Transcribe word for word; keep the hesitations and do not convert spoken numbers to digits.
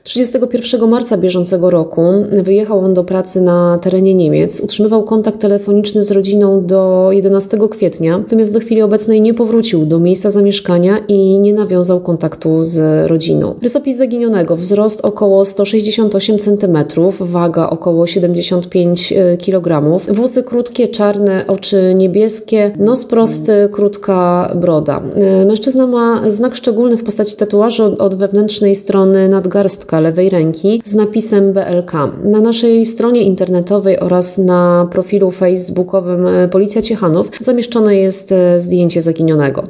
trzydziestego pierwszego marca bieżącego roku wyjechał on do pracy na terenie Niemiec. Utrzymywał kontakt telefoniczny z rodziną do jedenastego kwietnia, natomiast do chwili obecnej nie powrócił do miejsca zamieszkania i nie nawiązał kontaktu z rodziną. Rysopis zaginionego: wzrost około sto sześćdziesiąt osiem centymetrów, waga około siedemdziesiąt pięć kilogramów, włosy krótkie, czarne, oczy niebieskie, nos prosty, krótka broda. Mężczyzna ma znak szczególny w postaci tatuażu od wewnętrznej strony nadgarstka lewej ręki z napisem B L K. Na naszej stronie internetowej oraz na profilu facebookowym Policja Ciechanów zamieszczone jest zdjęcie zaginionego.